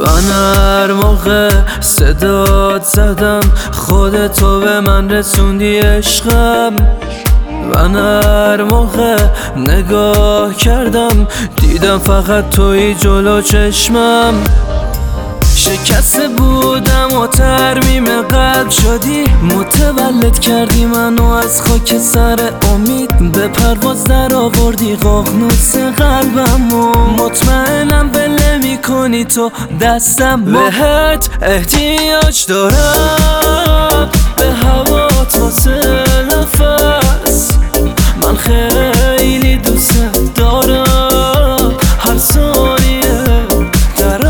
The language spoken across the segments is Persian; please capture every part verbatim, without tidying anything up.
من هر موقع صدات زدم خودتو به من رسوندی عشقم. من هر موقع نگاه کردم دیدم فقط توی جلو چشمم. شکسته بودم و ترمیم قلب شدی، متولد کردی منو از خاک سر امید. به پرواز در آوردی ققنوس قلبمو، مطمئنم بله میکنی تو دستم. بهت احتیاج دارم، به هوات واسه نفس. من خیلی دوست دارم هر ثانیه در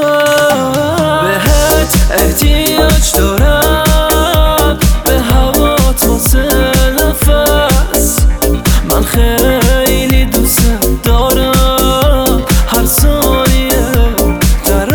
احتیاج دارم، به هوات واسه نفس. من خیلی دوست دارم هر ثانیه در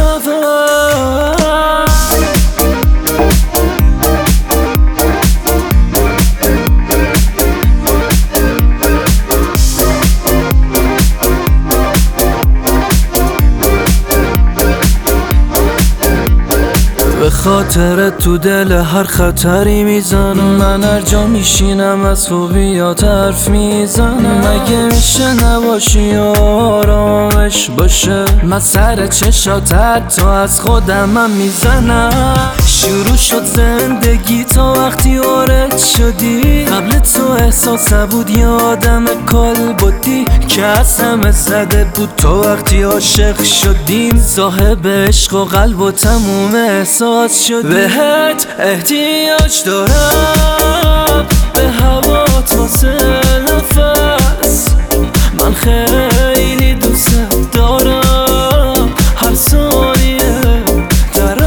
به خاطر تو دل هر خطری میزنم. من هر جا میشینم از خوبیات حرف میزنم. مگه میشه نباشی و آرامش باشه؟ من سر چشات حتی از خودم میزنم. شروع شد زندگی تا وقتی وارد شدی. قبل تو احساس بود یه آدم کال بودی که از همه زده بود. تو وقتی عاشق شدیم صاحب عشق و قلب و تموم احساس شدی. بهت احتیاج دارم، به هوات واسه نفس. من خیلی دوست دارم هر ثانیه در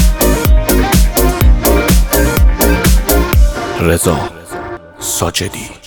رضا ساجدی.